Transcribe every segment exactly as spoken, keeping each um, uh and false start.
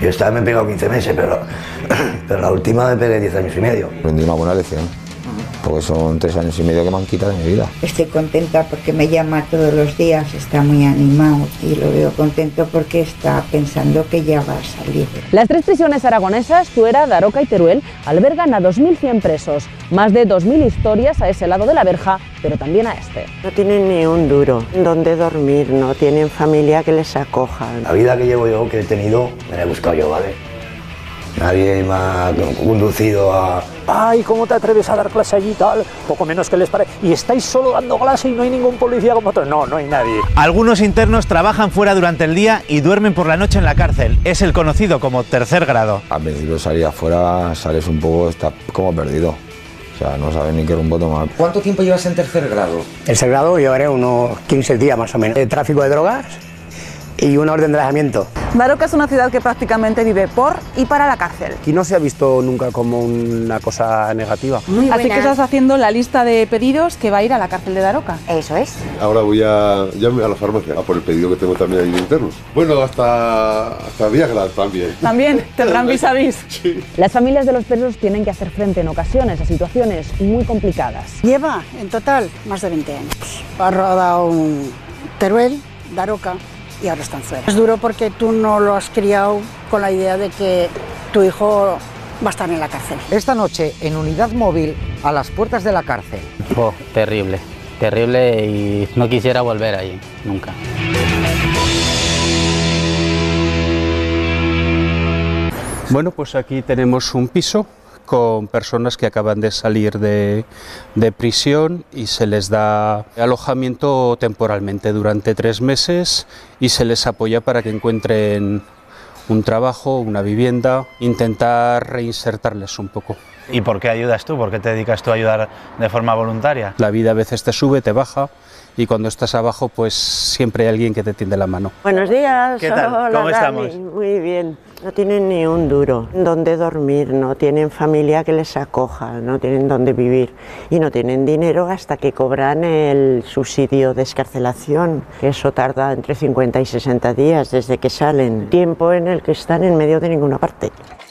Yo esta vez me he pegado quince meses, pero, pero la última me pegué diez años y medio. Aprendí una buena lección, porque son tres años y medio que me han quitado de mi vida. Estoy contenta porque me llama todos los días, está muy animado y lo veo contento porque está pensando que ya va a salir. Las tres prisiones aragonesas, Zuera, Daroca y Teruel, albergan a dos mil cien presos, más de dos mil historias a ese lado de la verja, pero también a este. No tienen ni un duro donde dormir, no tienen familia que les acoja. La vida que llevo yo, que he tenido, me la he buscado yo, ¿vale? Nadie me ha conducido a... Ay, ¿cómo te atreves a dar clase allí y tal? Poco menos que les pare. Y estáis solo dando clase y no hay ningún policía como otro. No, no hay nadie. Algunos internos trabajan fuera durante el día y duermen por la noche en la cárcel. Es el conocido como tercer grado. Al principio salir afuera, sales un poco, estás como perdido. O sea, no sabes ni qué rumbo tomar. ¿Cuánto tiempo llevas en tercer grado? En tercer grado llevaré unos quince días más o menos. De tráfico de drogas y una orden de alejamiento. Daroca es una ciudad que prácticamente vive por y para la cárcel. Aquí no se ha visto nunca como una cosa negativa. Muy Así que estás haciendo la lista de pedidos que va a ir a la cárcel de Daroca. Eso es. Ahora voy a, ya a la farmacia a por el pedido que tengo también ahí de internos. Bueno, hasta, hasta Viagra también. También tendrán vis a vis. Sí. Las familias de los presos tienen que hacer frente en ocasiones a situaciones muy complicadas. Lleva en total más de veinte años. Ha rodado un Teruel, Daroca y ahora está en Zuera. Es duro porque tú no lo has criado con la idea de que tu hijo va a estar en la cárcel. Esta noche en unidad móvil a las puertas de la cárcel. Oh, terrible, terrible y no quisiera volver ahí, nunca. Bueno, pues aquí tenemos un piso con personas que acaban de salir de, de prisión y se les da alojamiento temporalmente durante tres meses y se les apoya para que encuentren un trabajo, una vivienda, intentar reinsertarles un poco. ¿Y por qué ayudas tú? ¿Por qué te dedicas tú a ayudar de forma voluntaria? La vida a veces te sube, te baja y cuando estás abajo pues siempre hay alguien que te tiende la mano. Buenos días. ¿Qué tal? Hola, ¿Cómo Dani. estamos? Muy bien. No tienen ni un duro donde dormir, no tienen familia que les acoja, no tienen dónde vivir y no tienen dinero hasta que cobran el subsidio de excarcelación, que eso tarda entre cincuenta y sesenta días desde que salen, tiempo en el que están en medio de ninguna parte.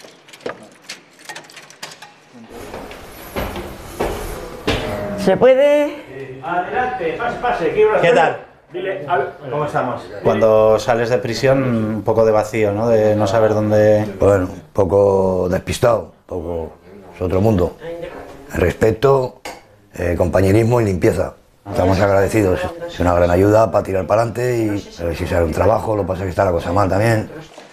¿Se puede? Adelante, pase, pase. ¿Qué tal? Dile, a ver. ¿Cómo estamos? Cuando sales de prisión, un poco de vacío, ¿no? De no saber dónde... Bueno, un poco despistado, un poco... es otro mundo. Respeto, eh, compañerismo y limpieza. Estamos agradecidos. Es una gran ayuda para tirar para adelante y a ver si sale un trabajo, lo que pasa es que está la cosa mal también.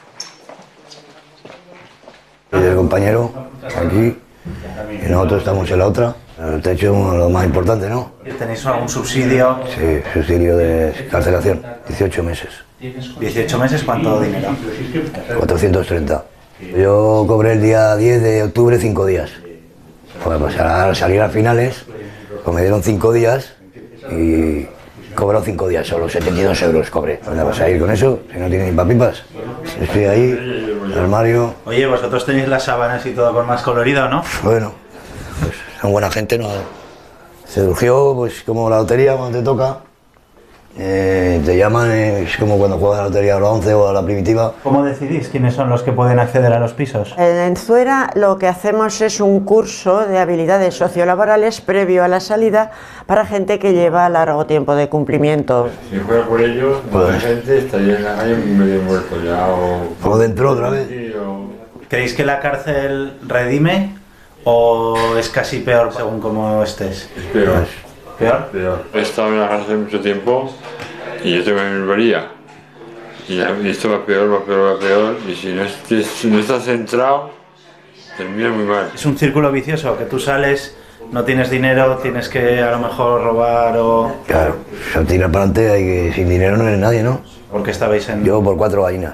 Y el compañero, aquí, y nosotros estamos en la otra. El techo es lo más importante, ¿no? ¿Tenéis algún subsidio? Sí, subsidio de excarcelación, dieciocho meses. ¿dieciocho meses? ¿Cuánto dinero? cuatrocientos treinta. Yo cobré el día diez de octubre cinco días. Pues, pues al salir a finales, pues me dieron cinco días y cobró cinco días solo, setenta y dos euros cobré. ¿Dónde vas a ir con eso? Si no tienes ni papipas. Estoy ahí, en el armario. Oye, vosotros tenéis las sábanas y todo con más colorido, ¿no? Bueno, pues son buena gente, ¿no? Se surgió, pues como la lotería cuando te toca. Eh, te llaman, eh, es como cuando juegas a la lotería a la once o a la primitiva. ¿Cómo decidís quiénes son los que pueden acceder a los pisos? En Zuera lo que hacemos es un curso de habilidades sociolaborales previo a la salida para gente que lleva largo tiempo de cumplimiento. Si fuera por ellos, pues, la gente estaría en la calle medio muerto ya o... O dentro otra vez. ¿Creéis que la cárcel redime o es casi peor según cómo estés? Es peor. ¿Peor? Peor. He estado en la cárcel mucho tiempo y yo tengo mi memoria. Y esto va peor, va peor, va peor. Y si no, estés, si no estás centrado, termina muy mal. Es un círculo vicioso, que tú sales, no tienes dinero, tienes que a lo mejor robar o... Claro, se tira para adelante, hay que, sin dinero no eres nadie, ¿no? ¿Por qué estabais en...? Yo por cuatro gallinas.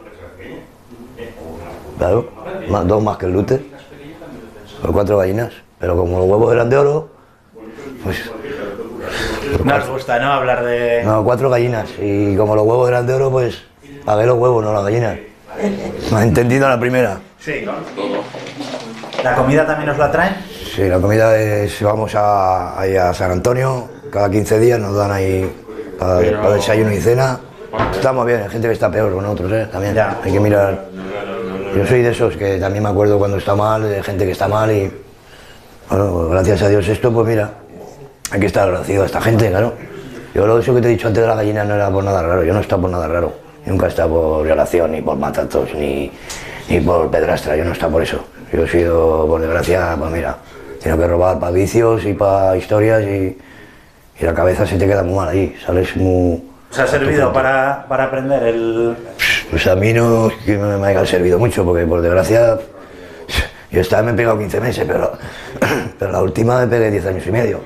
Claro, más, dos más que el lute. Por cuatro gallinas. Pero como los huevos eran de oro, pues... No os gusta, ¿no? Hablar de... No, cuatro gallinas. Y como los huevos eran de oro, pues pagué los huevos, no las gallinas. ¿Me has entendido la primera? Sí. ¿La comida también os la traen? Sí, la comida es... Vamos a, ahí a San Antonio, cada quince días nos dan ahí para, Pero... para desayuno y cena. Estamos bien, hay gente que está peor con nosotros, ¿eh? También. Ya. Hay que mirar... Yo soy de esos que también me acuerdo cuando está mal, de gente que está mal y... Bueno, gracias a Dios esto, pues mira, hay que estar agradecido a esta gente, claro. Yo lo eso que te he dicho antes de la gallina no era por nada raro, yo no he estado por nada raro. Nunca he estado por violación, ni por matatos, ni, ni por pedrastra, yo no he estado por eso. Yo he sido, por desgracia, pues mira, tengo que robar para vicios y para historias y, y la cabeza se te queda muy mal ahí, sales muy... ¿Os ha servido para, para aprender el...? Pues a mí no, que no me haya servido mucho, porque por desgracia, yo esta vez me he pegado quince meses, pero, pero la última me pegué diez años y medio.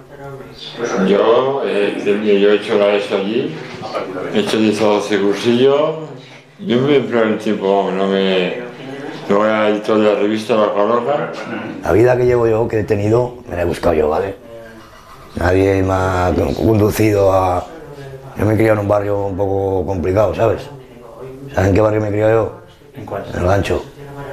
Yo, eh, yo he hecho la ESO allí, he hecho diez o doce cursillos, yo me empleo el tiempo, no me... No voy a editor de la revista La Coloca. La vida que llevo yo, que he tenido, me la he buscado yo, ¿vale? Nadie me ha conducido a... Yo me he criado en un barrio un poco complicado, ¿sabes? ¿Sabes en qué barrio me he criado yo? ¿En cuál? En el Gancho.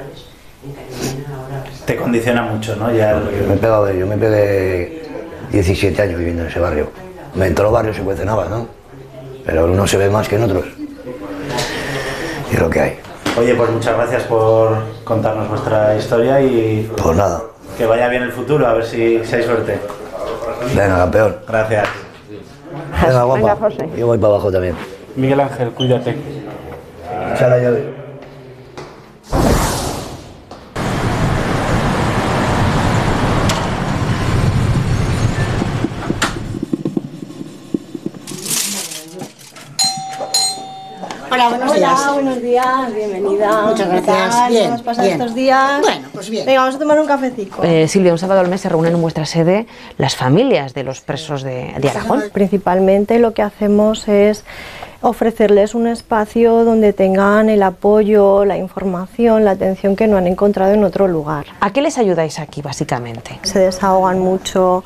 Te condiciona mucho, ¿no? Ya el... Yo me he pegado, yo me pegué diecisiete años viviendo en ese barrio. En todos los barrios se cuecen habas, ¿no? Pero uno se ve más que en otros. Y es lo que hay. Oye, pues muchas gracias por contarnos vuestra historia y... Pues nada. Que vaya bien el futuro, a ver si, si hay suerte. Venga, campeón. Gracias. Venga, guapa. Venga, José. Yo voy para abajo también. Miguel Ángel, cuídate. Echa la llave. Hola, buenos Hola, días. buenos días, bienvenida. Muchas ¿Qué gracias. tal? Bien, ¿Cómo has pasado bien. estos días? Bueno, pues bien. Venga, vamos a tomar un cafecito. Eh, Silvia, un sábado al mes se reúnen en vuestra sede las familias de los presos de, de Aragón. Principalmente lo que hacemos es ofrecerles un espacio donde tengan el apoyo, la información, la atención que no han encontrado en otro lugar. ¿A qué les ayudáis aquí, básicamente? Se desahogan mucho,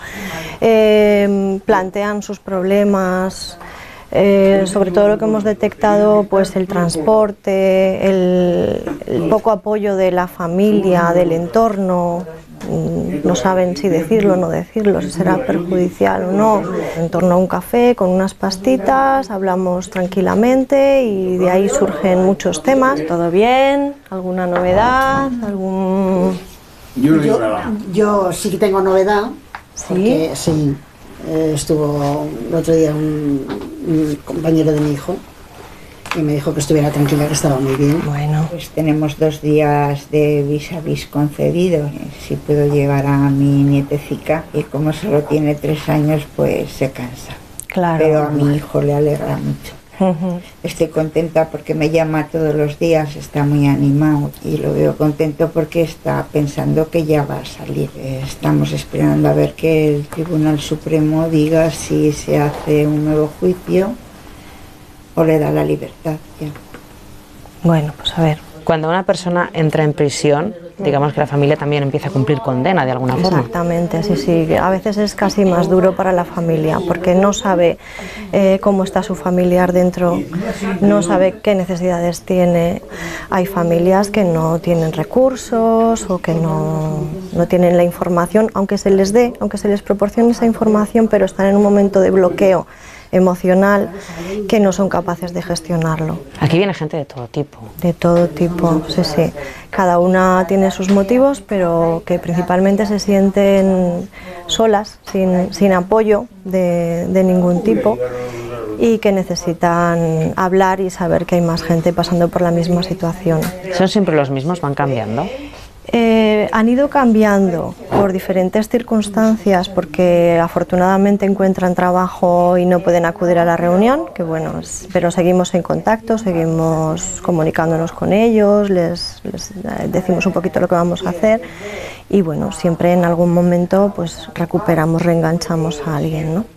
eh, plantean sus problemas. Eh, sobre todo lo que hemos detectado, pues el transporte, el, el poco apoyo de la familia, del entorno, no saben si decirlo o no decirlo, si será perjudicial o no. En torno a un café con unas pastitas, hablamos tranquilamente y de ahí surgen muchos temas. ¿Todo bien? ¿Alguna novedad? ¿Algún...? Yo, yo sí que tengo novedad. ¿Sí? Porque sí, eh, estuvo el otro día un, un compañero de mi hijo y me dijo que estuviera tranquila, que estaba muy bien. Bueno, pues tenemos dos días de vis a vis concedidos. Si puedo llevar a mi nietecica, y como solo tiene tres años, pues se cansa. Claro. Pero a mi hijo le alegra mucho. Uh-huh. Estoy contenta porque me llama todos los días, está muy animado y lo veo contento porque está pensando que ya va a salir. Estamos esperando a ver que el Tribunal Supremo diga si se hace un nuevo juicio o le da la libertad ya. Bueno, pues a ver. Cuando una persona entra en prisión, digamos que la familia también empieza a cumplir condena de alguna forma. Exactamente, sí, sí. A veces es casi más duro para la familia porque no sabe eh, cómo está su familiar dentro, no sabe qué necesidades tiene. Hay familias que no tienen recursos o que no, no tienen la información, aunque se les dé, aunque se les proporcione esa información, pero están en un momento de bloqueo emocional que no son capaces de gestionarlo. Aquí viene gente de todo tipo. De todo tipo, sí, sí. Cada una tiene sus motivos, pero que principalmente se sienten solas, sin, sin apoyo de, de ningún tipo y que necesitan hablar y saber que hay más gente pasando por la misma situación. ¿Son siempre los mismos? ¿Van cambiando? Eh, han ido cambiando por diferentes circunstancias porque afortunadamente encuentran trabajo y no pueden acudir a la reunión, que bueno, pero seguimos en contacto, seguimos comunicándonos con ellos, les, les decimos un poquito lo que vamos a hacer y bueno, siempre en algún momento pues recuperamos, reenganchamos a alguien, ¿no?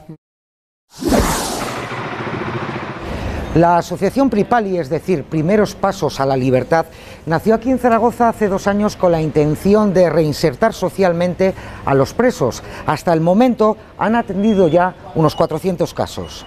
La asociación Pripali, es decir, Primeros Pasos a la Libertad, nació aquí en Zaragoza hace dos años con la intención de reinsertar socialmente a los presos. Hasta el momento han atendido ya unos cuatrocientos casos.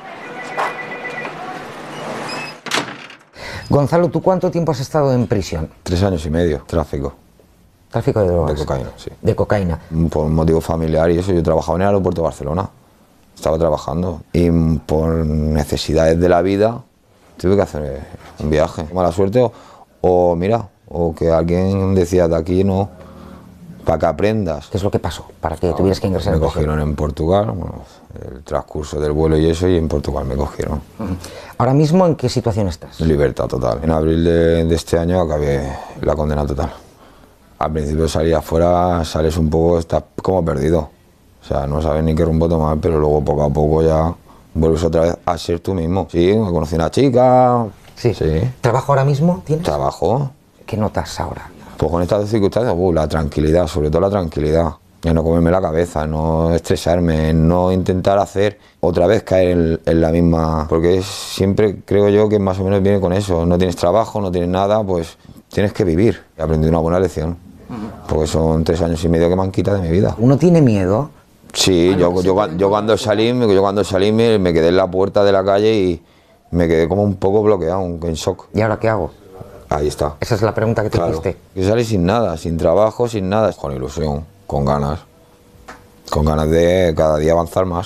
Gonzalo, ¿tú cuánto tiempo has estado en prisión? Tres años y medio, tráfico. ¿Tráfico de drogas? De cocaína, sí. De cocaína. Por un motivo familiar y eso, yo trabajaba en el aeropuerto de Barcelona. Estaba trabajando y por necesidades de la vida tuve que hacer un viaje. Mala suerte o, o mira, o que alguien decía de aquí no, para que aprendas. ¿Qué es lo que pasó? Para que tuvieras que ingresar Me en prisión. cogieron en Portugal, bueno, el transcurso del vuelo y eso, y en Portugal me cogieron. Uh-huh. ¿Ahora mismo en qué situación estás? Libertad total. En abril de, de este año acabé la condena total. Al principio salí afuera, sales un poco, estás como perdido. O sea, no sabes ni qué rumbo tomar, pero luego poco a poco ya vuelves otra vez a ser tú mismo. Sí, me conocí una chica. Sí. sí. ¿Trabajo ahora mismo tienes? Trabajo. ¿Qué notas ahora? Pues con estas circunstancias, uh, la tranquilidad, sobre todo la tranquilidad. En no comerme la cabeza, en no estresarme, en no intentar hacer otra vez caer en, en la misma... Porque es, siempre creo yo que más o menos viene con eso. No tienes trabajo, no tienes nada, pues tienes que vivir. He aprendido una buena lección. Porque son tres años y medio que me han quitado de mi vida. ¿Uno tiene miedo? Sí, yo, yo, yo cuando salí, yo cuando salí me, me quedé en la puerta de la calle y me quedé como un poco bloqueado, en shock. ¿Y ahora qué hago? Ahí está. Esa es la pregunta que te claro. hiciste. Yo salí sin nada, sin trabajo, sin nada. Con ilusión, con ganas. Con ganas de cada día avanzar más.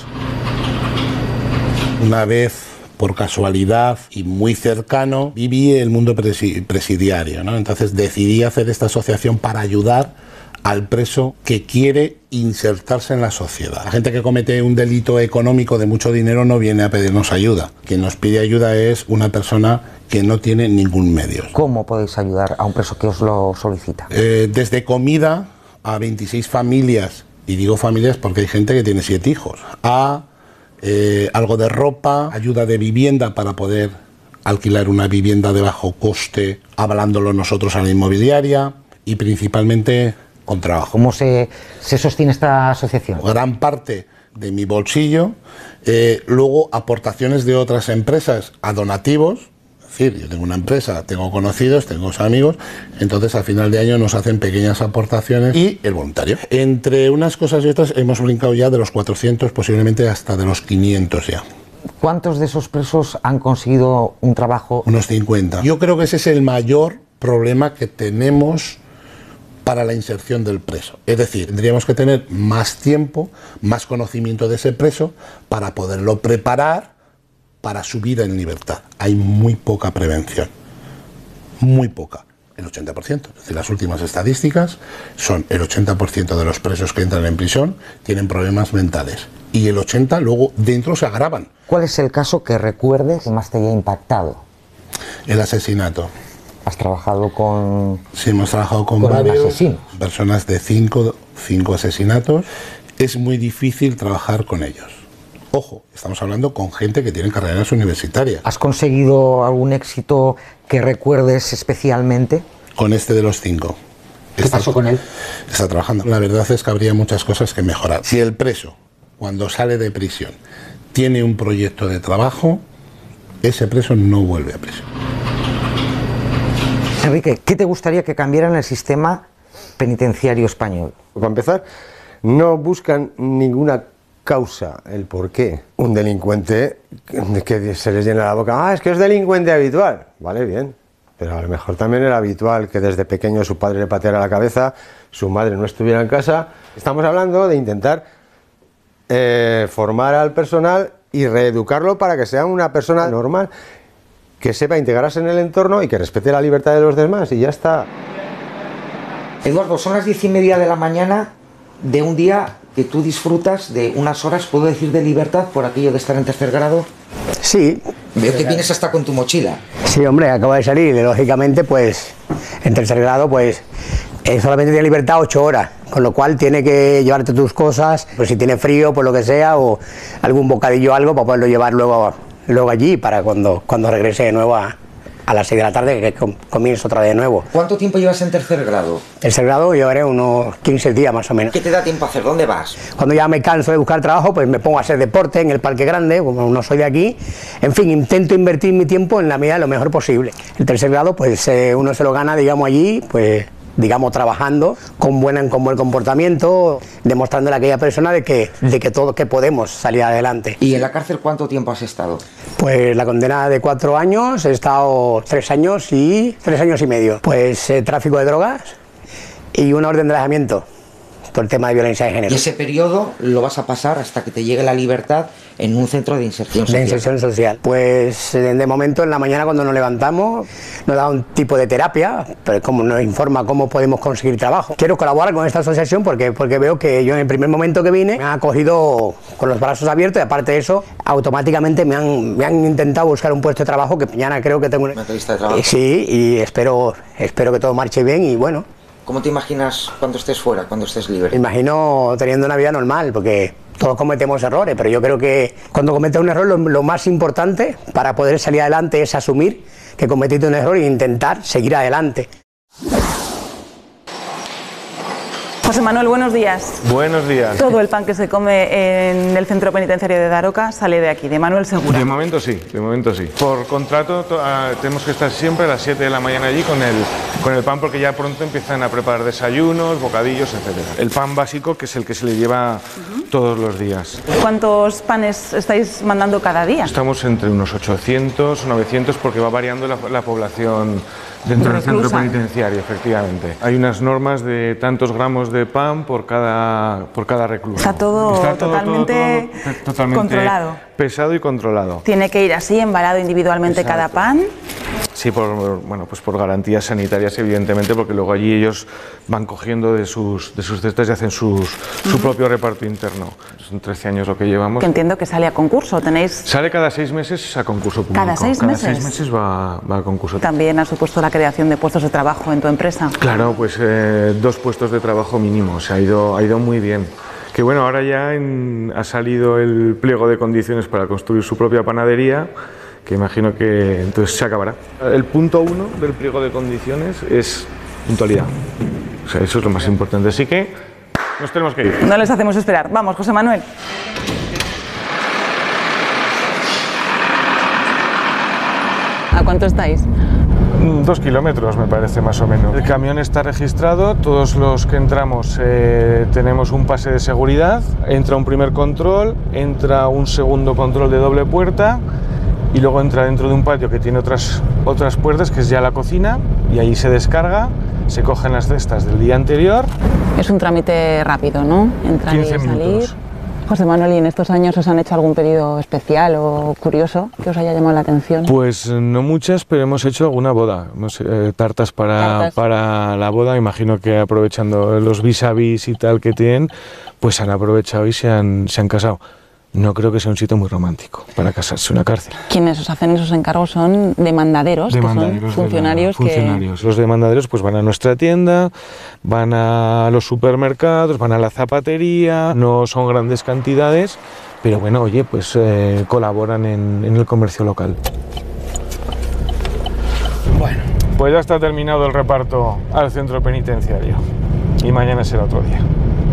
Una vez, por casualidad y muy cercano, viví el mundo presi presidiario, ¿no? Entonces decidí hacer esta asociación para ayudar al preso que quiere insertarse en la sociedad. La gente que comete un delito económico de mucho dinero no viene a pedirnos ayuda. Quien nos pide ayuda es una persona que no tiene ningún medio. ¿Cómo podéis ayudar a un preso que os lo solicita? Eh, desde comida a veintiséis familias, y digo familias porque hay gente que tiene siete hijos, a eh, algo de ropa, ayuda de vivienda para poder alquilar una vivienda de bajo coste, avalándolo nosotros a la inmobiliaria, y principalmente con trabajo. ¿Cómo se, se sostiene esta asociación? Gran parte de mi bolsillo, eh, luego aportaciones de otras empresas a donativos. Es decir, yo tengo una empresa, tengo conocidos, tengo amigos, entonces al final de año nos hacen pequeñas aportaciones y el voluntario. Entre unas cosas y otras hemos brincado ya de los cuatrocientos, posiblemente hasta de los quinientos ya. ¿Cuántos de esos presos han conseguido un trabajo? Unos cincuenta. Yo creo que ese es el mayor problema que tenemos para la inserción del preso. Es decir, tendríamos que tener más tiempo, más conocimiento de ese preso para poderlo preparar para su vida en libertad. Hay muy poca prevención, muy poca, el ochenta por ciento. Es decir, las últimas estadísticas son el ochenta por ciento de los presos que entran en prisión tienen problemas mentales y el ochenta por ciento luego dentro se agravan. ¿Cuál es el caso que recuerdes que más te haya impactado? El asesinato. ¿Has trabajado con...? Sí, hemos trabajado con, con varios, asesinos. Personas de cinco, cinco asesinatos. Es muy difícil trabajar con ellos. Ojo, estamos hablando con gente que tiene carreras universitarias. ¿Has conseguido algún éxito que recuerdes especialmente? Con este de los cinco. ¿Qué está, pasó con él? Está trabajando. La verdad es que habría muchas cosas que mejorar. Si el preso, cuando sale de prisión, tiene un proyecto de trabajo, ese preso no vuelve a prisión. Enrique, ¿qué te gustaría que cambiara en el sistema penitenciario español? Para empezar, no buscan ninguna causa, el por qué. Un delincuente que se les llena la boca, ah, es que es delincuente habitual. Vale, bien, pero a lo mejor también era habitual que desde pequeño su padre le pateara la cabeza, su madre no estuviera en casa. Estamos hablando de intentar eh, formar al personal y reeducarlo para que sea una persona normal, que sepa integrarse en el entorno y que respete la libertad de los demás, y ya está. Eduardo, son las diez y media de la mañana de un día que tú disfrutas de unas horas, puedo decir, de libertad por aquello de estar en tercer grado. Sí. Veo que vienes hasta con tu mochila. Sí, hombre, acabo de salir y lógicamente, pues, en tercer grado, pues, eh, solamente tiene libertad ocho horas, con lo cual tiene que llevarte tus cosas, pues si tiene frío, pues lo que sea, o algún bocadillo o algo para poderlo llevar luego... luego allí para cuando, cuando regrese de nuevo a, a las seis de la tarde, que comienzo otra vez de nuevo. ¿Cuánto tiempo llevas en tercer grado? Tercer grado llevaré unos quince días más o menos. ¿Qué te da tiempo a hacer? ¿Dónde vas? Cuando ya me canso de buscar trabajo, pues me pongo a hacer deporte en el Parque Grande, como no soy de aquí. En fin, intento invertir mi tiempo en la medida de lo mejor posible. El tercer grado, pues eh, uno se lo gana, digamos, allí, pues... digamos, trabajando con, buena, con buen comportamiento, demostrándole a aquella persona de que, de que todos que podemos salir adelante. ¿Y en la cárcel cuánto tiempo has estado? Pues la condena de cuatro años, he estado tres años y tres años y medio. Pues eh, tráfico de drogas y una orden de alejamiento por el tema de violencia de género. ¿Y ese periodo lo vas a pasar hasta que te llegue la libertad en un centro de inserción social. De inserción social. Pues de momento en la mañana cuando nos levantamos nos da un tipo de terapia, pero como nos informa cómo podemos conseguir trabajo. Quiero colaborar con esta asociación porque, porque veo que yo en el primer momento que vine me han acogido con los brazos abiertos y aparte de eso automáticamente me han, me han intentado buscar un puesto de trabajo que mañana creo que tengo una entrevista de trabajo. Eh, sí, y espero, espero que todo marche bien y bueno. ¿Cómo te imaginas cuando estés fuera, cuando estés libre? Me imagino teniendo una vida normal, porque todos cometemos errores, pero yo creo que cuando cometes un error lo, lo más importante para poder salir adelante es asumir que cometiste un error e intentar seguir adelante. José Manuel, buenos días. Buenos días. Todo el pan que se come en el centro penitenciario de Daroca sale de aquí, de Manuel Segura. De momento sí, de momento sí. Por contrato to, uh, tenemos que estar siempre a las siete de la mañana allí con el, con el pan porque ya pronto empiezan a preparar desayunos, bocadillos, etcétera. El pan básico que es el que se le lleva uh-huh. todos los días. ¿Cuántos panes estáis mandando cada día? Estamos entre unos ochocientos, novecientos porque va variando la, la población dentro del centro penitenciario, efectivamente. Hay unas normas de tantos gramos de pan por cada, por cada recluso. Está todo, Está todo totalmente, todo, todo, totalmente controlado. Pesado y controlado. Tiene que ir así, embalado individualmente. Exacto. Cada pan. Sí, por, bueno, pues por garantías sanitarias, evidentemente, porque luego allí ellos van cogiendo de sus, de sus cestas y hacen sus, uh-huh. su propio reparto interno. Son trece años lo que llevamos. Que entiendo que sale a concurso, ¿tenéis? Sale cada seis meses a concurso público. ¿Cada seis cada meses? Cada seis meses va, va a concurso. ¿También ha supuesto la creación de puestos de trabajo en tu empresa? Claro, pues eh, dos puestos de trabajo mínimo, se ha ido, ha ido muy bien. Que bueno, ahora ya en, ha salido el pliego de condiciones para construir su propia panadería, que imagino que entonces se acabará. El punto uno del pliego de condiciones es puntualidad. O sea, eso es lo más importante. Así que nos tenemos que ir. No les hacemos esperar. Vamos, José Manuel. ¿A cuánto estáis? Dos kilómetros me parece más o menos. El camión está registrado, todos los que entramos eh, tenemos un pase de seguridad, entra un primer control, entra un segundo control de doble puerta y luego entra dentro de un patio que tiene otras, otras puertas, que es ya la cocina, y ahí se descarga, se cogen las cestas del día anterior. Es un trámite rápido, ¿no? Entrar y salir. Minutos. José Manuel, ¿y en estos años os han hecho algún pedido especial o curioso que os haya llamado la atención? Pues no muchas, pero hemos hecho alguna boda. Hemos, eh, tartas, para, tartas para la boda, imagino que aprovechando los vis-a-vis y tal que tienen, pues han aprovechado y se han, se han casado. No creo que sea un sitio muy romántico para casarse, una cárcel. Quienes os hacen esos encargos son demandaderos, demandaderos que son funcionarios, de la, funcionarios. que... Los demandaderos pues van a nuestra tienda, van a los supermercados, van a la zapatería, no son grandes cantidades, pero bueno, oye, pues eh, colaboran en, en el comercio local. Bueno, pues ya está terminado el reparto al centro penitenciario y mañana será otro día.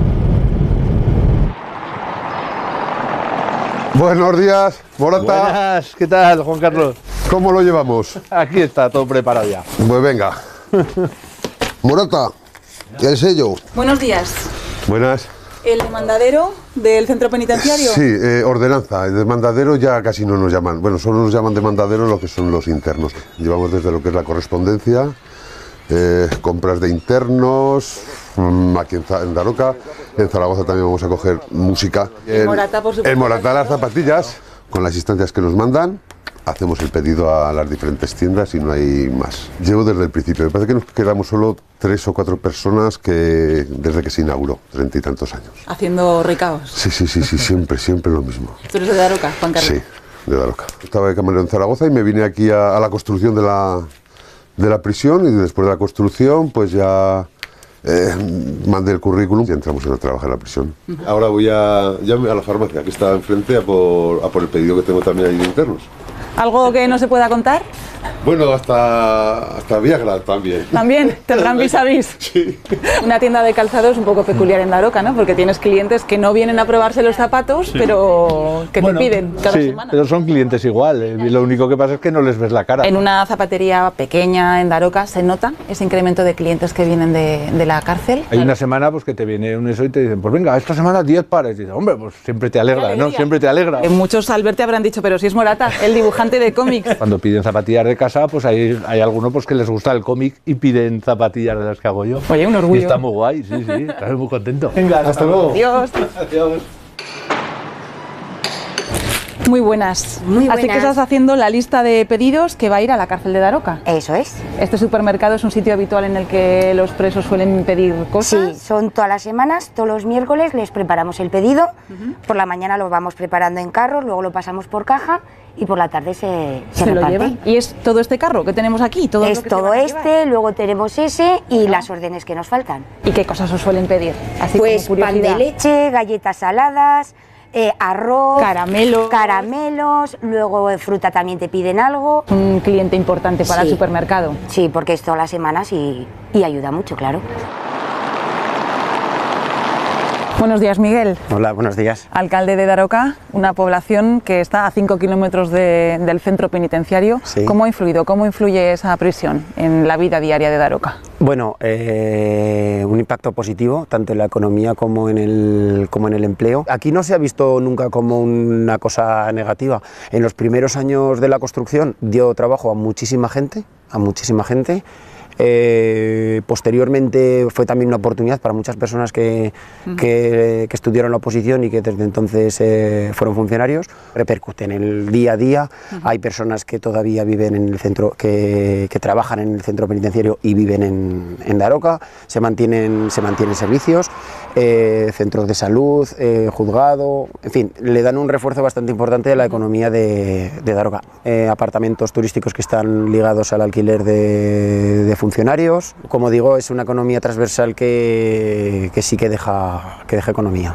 Buenos días, Morata. Buenas, ¿qué tal, Juan Carlos? ¿Cómo lo llevamos? Aquí está, todo preparado ya. Pues venga. Morata, el sello. Buenos días. Buenas. ¿El demandadero del centro penitenciario? Sí, eh, ordenanza. El demandadero ya casi no nos llaman. Bueno, solo nos llaman demandaderos lo que son los internos. Llevamos desde lo que es la correspondencia, eh, compras de internos, mmm, aquí en, en Daroca. En Zaragoza también vamos a coger música. En Morata, por supuesto. En Morata las zapatillas, con las instancias que nos mandan, hacemos el pedido a las diferentes tiendas y no hay más. Llevo desde el principio, me parece que nos quedamos solo tres o cuatro personas que desde que se inauguró, treinta y tantos años. Haciendo ricaos. Sí, sí, sí, sí, siempre, siempre lo mismo. ¿Tú eres de Daroca, Juan Carlos? Sí, de Daroca. Estaba de camarero en Zaragoza y me vine aquí a, a la construcción de la, de la prisión y después de la construcción pues ya... Eh, mandé el currículum y entramos a trabajar en la prisión. Uh-huh. Ahora voy a, ya a la farmacia que está enfrente a por, a por el pedido que tengo también ahí de internos. ¿Algo que no se pueda contar? Bueno, hasta, hasta Viagra también. También, tendrán vis a vis. Sí. Una tienda de calzado es un poco peculiar en Daroca, ¿no? Porque tienes clientes que no vienen a probarse los zapatos, sí, pero que bueno, te piden cada sí, semana. Pero son clientes igual, ¿eh? Lo único que pasa es que no les ves la cara. En una zapatería pequeña en Daroca se nota ese incremento de clientes que vienen de, de la cárcel. Hay claro. Una semana pues que te viene un eso y te dicen, pues venga, esta semana diez pares. Y dices, hombre, pues siempre te alegra, ¿no? Siempre te alegra. Eh, muchos al verte habrán dicho, pero si es Morata, el dibujante de cómics. Cuando piden zapatillas de casa, pues hay, hay algunos pues, que les gusta el cómic y piden zapatillas de las que hago yo. Oye, un orgullo. Y está muy guay, sí, sí, estoy muy contento. Venga, hasta, hasta luego. Adiós. Adiós. Muy buenas. Muy buenas. Así que estás haciendo la lista de pedidos que va a ir a la cárcel de Daroca. Eso es. Este supermercado es un sitio habitual en el que los presos suelen pedir cosas. Sí, son todas las semanas, todos los miércoles les preparamos el pedido. Uh-huh. Por la mañana lo vamos preparando en carros, luego lo pasamos por caja y por la tarde se, se, se reparte. Lo llevan. ¿Y es todo este carro que tenemos aquí? Todo es lo que todo este, luego tenemos ese y bueno. las órdenes que nos faltan. ¿Y qué cosas os suelen pedir? Así pues como pan de leche, galletas saladas, eh, arroz, caramelos. caramelos, luego de fruta también te piden algo. Un cliente importante para sí. el supermercado. Sí, porque es todas las semanas y, y ayuda mucho, claro. Buenos días, Miguel. Hola, buenos días. Alcalde de Daroca, una población que está a cinco kilómetros de, del centro penitenciario. Sí. ¿Cómo ha influido, cómo influye esa prisión en la vida diaria de Daroca? Bueno, eh, un impacto positivo, tanto en la economía como en, el, como en el empleo. Aquí no se ha visto nunca como una cosa negativa. En los primeros años de la construcción dio trabajo a muchísima gente, a muchísima gente. Eh, posteriormente fue también una oportunidad para muchas personas que, uh-huh. que, que estudiaron la oposición y que desde entonces eh, fueron funcionarios. Repercute en el día a día. Uh-huh. Hay personas que todavía viven en el centro, que, que trabajan en el centro penitenciario y viven en, en Daroca. Se mantienen, se mantienen servicios, eh, centros de salud, eh, juzgado, en fin, le dan un refuerzo bastante importante a la economía de, de Daroca. Eh, apartamentos turísticos que están ligados al alquiler de, de funcionarios. Como digo, es una economía transversal que, que sí que deja, que deja economía.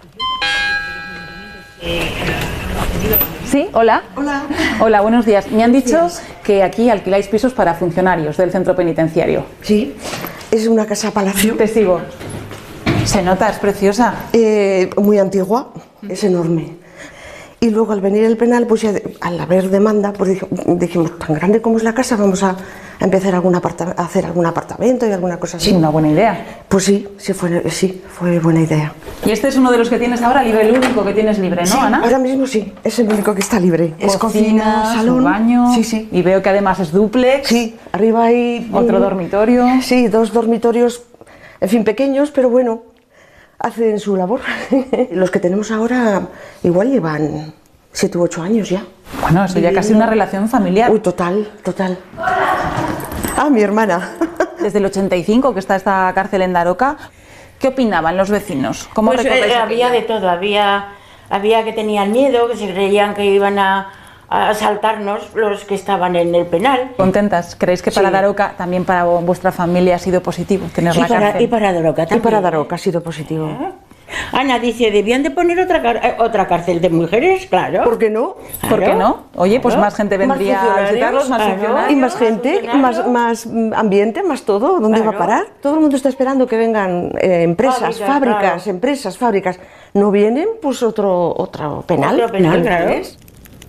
Sí, hola. Hola. Hola, buenos días. Me han buenos dicho días. que aquí alquiláis pisos para funcionarios del centro penitenciario. Sí, es una casa palacio. Te sigo. Se nota, es preciosa. Eh, muy antigua, es enorme. Y luego al venir el penal, pues ya de, al haber demanda, pues dijimos, tan grande como es la casa, vamos a, a empezar algún a hacer algún apartamento y alguna cosa así. Sí, una buena idea. Pues sí, sí fue, sí, fue buena idea. Y este es uno de los que tienes ahora libre, el único que tienes libre, ¿no, sí, Ana? Ahora mismo sí, es el único que está libre. Cocina, es cocina, salón, baño. Sí, sí. Y veo que además es dúplex. Sí, arriba hay otro um, dormitorio. Sí, dos dormitorios, en fin, pequeños, pero bueno, hacen su labor. Los que tenemos ahora igual llevan siete u ocho años ya. Bueno, eso ya casi una relación familiar. Uy, total, total. Ah, mi hermana. Desde el ochenta y cinco que está esta cárcel en Daroca, ¿qué opinaban los vecinos? ¿Cómo pues eh, había de todo, había, había que tenían miedo, que se creían que iban a, a asaltarnos los que estaban en el penal. ¿Contentas? ¿Creéis que para sí. Daroca, también para vuestra familia, ha sido positivo tener sí, la para, cárcel? Y para Daroca también. Y para Daroca ha sido positivo. ¿Eh? Ana dice, ¿debían de poner otra, otra cárcel de mujeres? Claro. ¿Por qué no? Claro. ¿Por qué no? Oye, pues claro. más gente vendría a visitarlos, más claro. funcionarios. Y más gente, más, más ambiente, más todo. ¿Dónde claro. va a parar? Todo el mundo está esperando que vengan eh, empresas, Fábrica, fábricas, claro. empresas, fábricas. ¿No vienen? Pues otro, otro penal. Otro penal, claro. Es?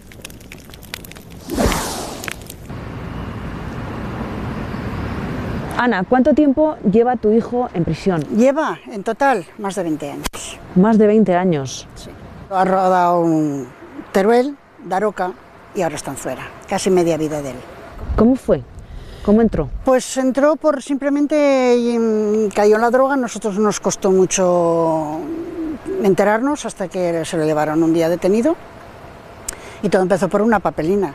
Ana, ¿cuánto tiempo lleva tu hijo en prisión? Lleva, en total, más de veinte años. Más de veinte años. Sí. Ha rodado un Teruel, Daroca y ahora está en Zuera. Casi media vida de él. ¿Cómo fue? ¿Cómo entró? Pues entró por simplemente cayó en la droga. Nosotros nos costó mucho enterarnos hasta que se lo llevaron un día detenido. Y todo empezó por una papelina.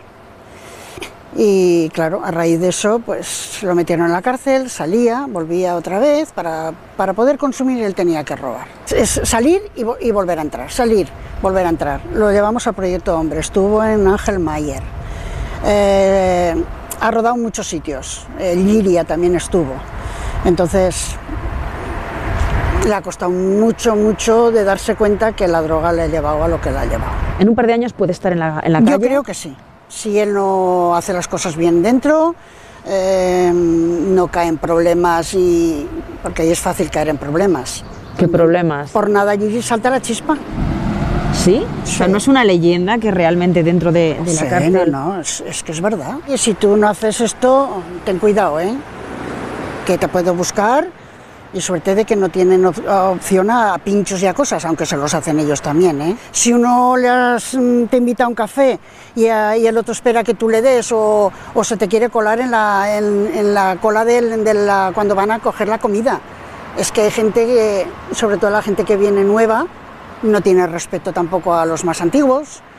Y claro, a raíz de eso, pues lo metieron en la cárcel, salía, volvía otra vez, para, para poder consumir él tenía que robar. Es salir y, y volver a entrar, salir, volver a entrar. Lo llevamos a Proyecto Hombre, estuvo en Ángel Mayer, eh, ha rodado en muchos sitios, eh, Liria también estuvo, entonces le ha costado mucho, mucho de darse cuenta que la droga le ha llevado a lo que la ha llevado. ¿En un par de años puede estar en la, en la calle? Yo creo que sí. Si él no hace las cosas bien dentro, eh, no cae en problemas, y porque ahí es fácil caer en problemas. ¿Qué problemas? Por nada allí salta la chispa. ¿Sí? Sí. O sea, no es una leyenda que realmente dentro de, de sí, la cárcel... No, no, es, es que es verdad. Y si tú no haces esto, ten cuidado, ¿eh? Que te puedo buscar. Y suerte de que no tienen op opción a pinchos y a cosas, aunque se los hacen ellos también, ¿eh? Si uno le has, te invita a un café y, a, y el otro espera que tú le des, o, o se te quiere colar en la, en, en la cola de, de la, cuando van a coger la comida. Es que hay gente que, sobre todo la gente que viene nueva, no tiene respeto tampoco a los más antiguos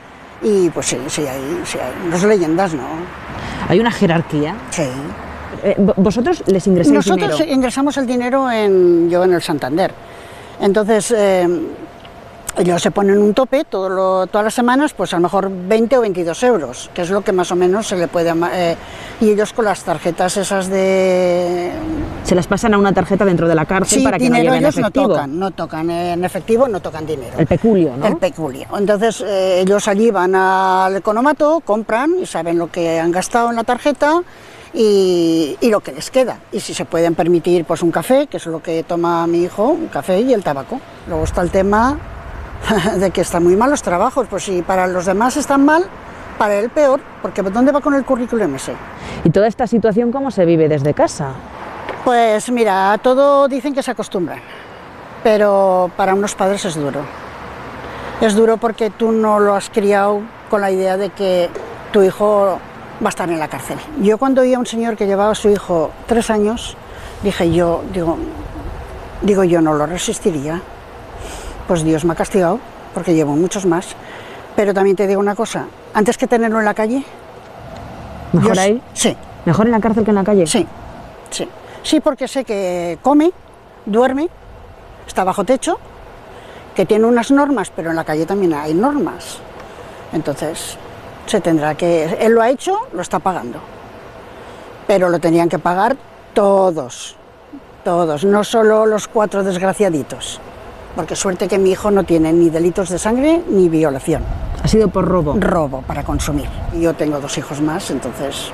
Y pues sí, sí hay, sí hay unas leyendas, ¿no? ¿Hay una jerarquía? Sí. Eh, ¿Vosotros les ingresáis Nosotros dinero? ingresamos el dinero en, yo en el Santander. Entonces, eh, ellos se ponen un tope todo lo, todas las semanas, pues a lo mejor veinte o veintidós euros, que es lo que más o menos se le puede... Eh, y ellos con las tarjetas esas de... Se las pasan a una tarjeta dentro de la cárcel Sí, para que no dinero lleven ellos efectivo. no tocan, no tocan en efectivo, no tocan dinero. El peculio, ¿no? El peculio. Entonces eh, ellos allí van al economato, compran y saben lo que han gastado en la tarjeta y, y lo que les queda. Y si se pueden permitir pues un café, que es lo que toma mi hijo, un café y el tabaco. Luego está el tema de que están muy mal los trabajos, pues si para los demás están mal, para él peor, porque ¿dónde va con el currículum ese? ¿Y toda esta situación cómo se vive desde casa? Pues mira, a todo dicen que se acostumbran, pero para unos padres es duro. Es duro porque tú no lo has criado con la idea de que tu hijo va a estar en la cárcel. Yo cuando oía a un señor que llevaba a su hijo tres años, dije yo, digo, digo yo no lo resistiría. Pues Dios me ha castigado, porque llevo muchos más. Pero también te digo una cosa, antes que tenerlo en la calle... ¿Mejor yo, ahí? Sí. ¿Mejor en la cárcel que en la calle? Sí, sí. Sí, porque sé que come, duerme, está bajo techo, que tiene unas normas, pero en la calle también hay normas. Entonces, se tendrá que... Él lo ha hecho, lo está pagando. Pero lo tenían que pagar todos, todos, no solo los cuatro desgraciaditos. Porque suerte que mi hijo no tiene ni delitos de sangre ni violación. ¿Ha sido por robo? Robo para consumir. Y yo tengo dos hijos más, entonces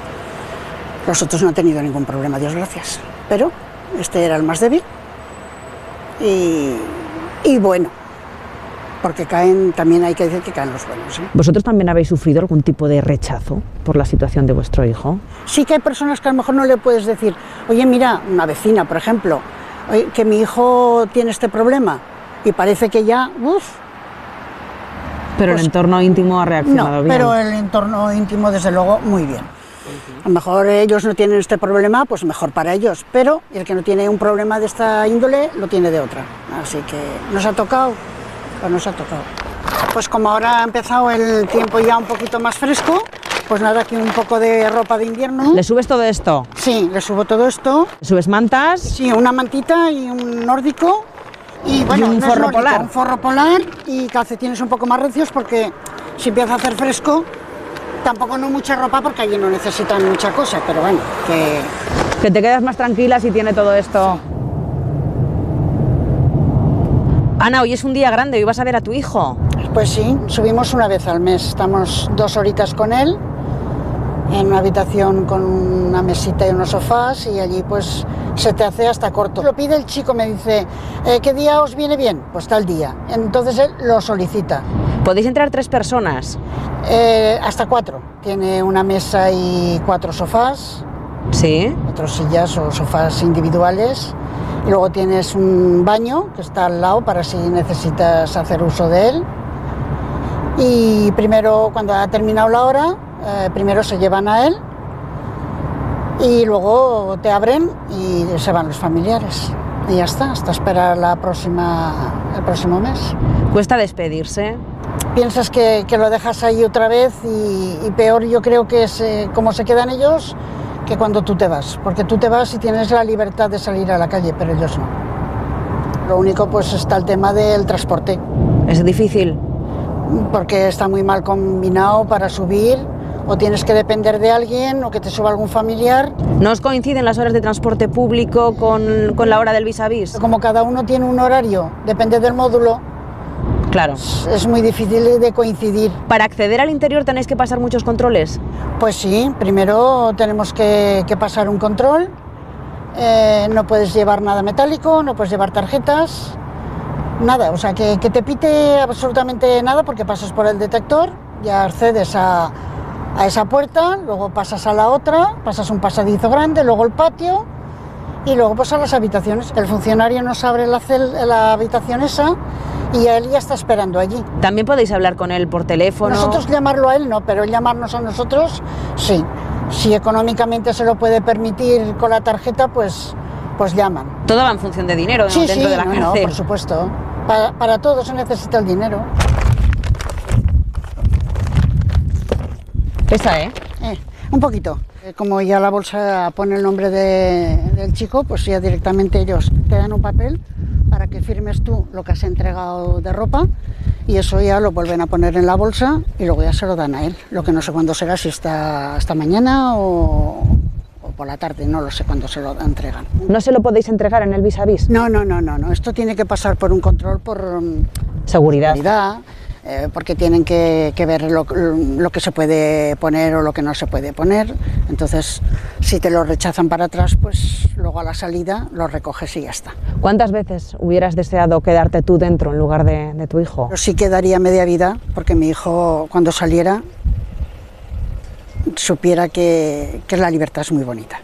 los otros no han tenido ningún problema, Dios gracias. Pero este era el más débil y, y bueno, porque caen, también hay que decir que caen los buenos, ¿eh? ¿Vosotros también habéis sufrido algún tipo de rechazo por la situación de vuestro hijo? Sí que hay personas que a lo mejor no le puedes decir, oye mira, una vecina por ejemplo, que mi hijo tiene este problema y parece que ya, uff. Pero pues, el entorno íntimo ha reaccionado no, bien. Pero el entorno íntimo desde luego muy bien. A lo mejor ellos no tienen este problema, pues mejor para ellos, pero el que no tiene un problema de esta índole lo tiene de otra. Así que nos ha tocado, pues nos ha tocado. Pues como ahora ha empezado el tiempo ya un poquito más fresco, pues nada, aquí un poco de ropa de invierno. ¿Le subes todo esto? Sí, le subo todo esto. ¿Le subes mantas? Sí, una mantita y un nórdico. Y bueno, ¿Y un no forro nórdico, polar? Un forro polar y calcetines un poco más recios porque si empieza a hacer fresco, tampoco no mucha ropa porque allí no necesitan mucha cosa, pero bueno, que... Que te quedas más tranquila si tiene todo esto. Sí. Ana, hoy es un día grande, hoy vas a ver a tu hijo. Pues sí, subimos una vez al mes, estamos dos horitas con él, en una habitación con una mesita y unos sofás y allí pues se te hace hasta corto. Lo pide el chico, me dice, eh, ¿qué día os viene bien? Pues tal día. Entonces él lo solicita. ¿Podéis entrar tres personas? Eh, hasta cuatro. Tiene una mesa y cuatro sofás. Sí. Cuatro sillas o sofás individuales. Y luego tienes un baño que está al lado para si necesitas hacer uso de él. Y primero, cuando ha terminado la hora, eh, primero se llevan a él y luego te abren y se van los familiares. Y ya está, hasta esperar la próxima, el próximo mes. ¿Cuesta despedirse? Piensas que, que lo dejas ahí otra vez y, y peor yo creo que es eh, cómo se quedan ellos que cuando tú te vas. Porque tú te vas y tienes la libertad de salir a la calle, pero ellos no. Lo único pues está el tema del transporte. ¿Es difícil? Porque está muy mal combinado para subir, o tienes que depender de alguien o que te suba algún familiar. ¿No os coinciden las horas de transporte público con, con la hora del vis a vis? Como cada uno tiene un horario, depende del módulo. Claro. Es muy difícil de coincidir. ¿Para acceder al interior tenéis que pasar muchos controles? Pues sí, primero tenemos que, que pasar un control. Eh, no puedes llevar nada metálico, no puedes llevar tarjetas. Nada, o sea, que, que te pite absolutamente nada porque pasas por el detector, ya accedes a, a esa puerta, luego pasas a la otra, pasas un pasadizo grande, luego el patio y luego pues a las habitaciones. El funcionario nos abre la, cel, la habitación esa y él ya está esperando allí. ¿También podéis hablar con él por teléfono? Nosotros llamarlo a él no, pero él llamarnos a nosotros sí. Si económicamente se lo puede permitir con la tarjeta, pues, pues llaman. Todo va en función de dinero, ¿no? Sí, Dentro sí, de la no, cárcel. no, por supuesto. Para, para todo se necesita el dinero. Pesa, ¿eh? Eh, un poquito. Eh, Como ya la bolsa pone el nombre de- del chico, pues ya directamente ellos te dan un papel para que firmes tú lo que has entregado de ropa y eso ya lo vuelven a poner en la bolsa y luego ya se lo dan a él. Lo que no sé cuándo será, si está hasta mañana o, o por la tarde, no lo sé cuándo se lo entregan. ¿No se lo podéis entregar en el vis a vis? No, no, no, no, no. Esto tiene que pasar por un control por um, seguridad. seguridad, eh, porque tienen que, que ver lo, lo que se puede poner o lo que no se puede poner. Entonces, si te lo rechazan para atrás, pues luego a la salida lo recoges y ya está. ¿Cuántas veces hubieras deseado quedarte tú dentro en lugar de, de tu hijo? Pero sí quedaría media vida, porque mi hijo cuando saliera supiera que, que la libertad es muy bonita.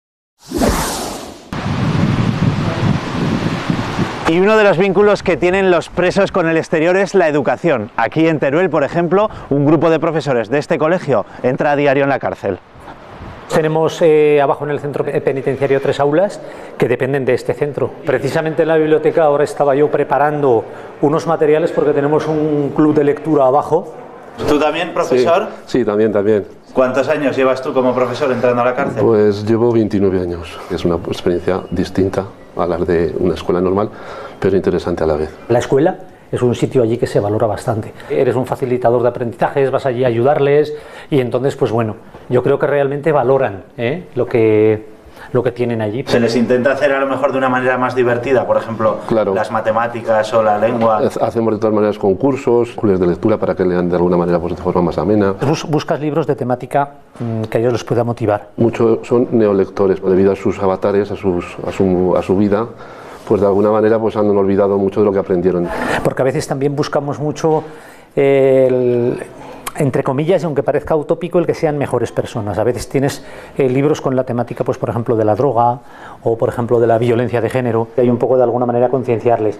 Y uno de los vínculos que tienen los presos con el exterior es la educación. Aquí en Teruel, por ejemplo, un grupo de profesores de este colegio entra a diario en la cárcel. Tenemos eh, abajo en el centro penitenciario tres aulas que dependen de este centro. Precisamente en la biblioteca ahora estaba yo preparando unos materiales porque tenemos un club de lectura abajo. ¿Tú también, profesor? Sí, sí, también, también. ¿Cuántos años llevas tú como profesor entrando a la cárcel? Pues llevo veintinueve años. Es una experiencia distinta a la de una escuela normal, pero interesante a la vez. La escuela es un sitio allí que se valora bastante. Eres un facilitador de aprendizajes, vas allí a ayudarles y entonces, pues bueno, yo creo que realmente valoran ¿eh? lo que... lo que tienen allí. Se les intenta hacer a lo mejor de una manera más divertida, por ejemplo, claro, las matemáticas o la lengua. Hacemos de todas maneras concursos, clubes de lectura para que lean de alguna manera pues, de forma más amena. Bus buscas libros de temática mmm, que a ellos les pueda motivar. Muchos son neolectores, debido a sus avatares, a, sus, a, su, a su vida, pues de alguna manera pues han olvidado mucho de lo que aprendieron. Porque a veces también buscamos mucho el... entre comillas, y aunque parezca utópico, el que sean mejores personas. A veces tienes eh, libros con la temática, pues por ejemplo, de la droga o por ejemplo de la violencia de género. Hay un poco de alguna manera concienciarles.